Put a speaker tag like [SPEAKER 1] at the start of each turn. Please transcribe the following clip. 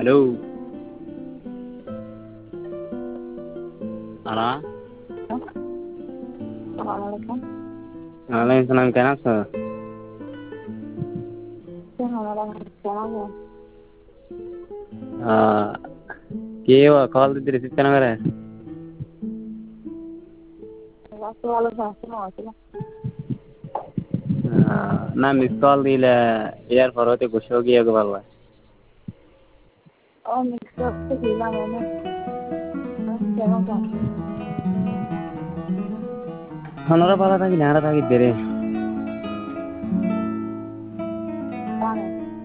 [SPEAKER 1] hello ಅಣ್ಣ ವಲೈकुम सलाम केना छ के कॉल दीदी रिसीव करना मेरे ನಾ ಮಿಸ್ ಕಾಲ್ ಇಲ್ಲ ಯಾರ್ ಪರ್ವತಿ ಖುಷಿ ಹೋಗಿ ಹೋಗಬಲ್ವ ಹನರ ಬಾಲದಾಗಿ ನ್ಯಾರದಾಗಿದ್ದೀರಿ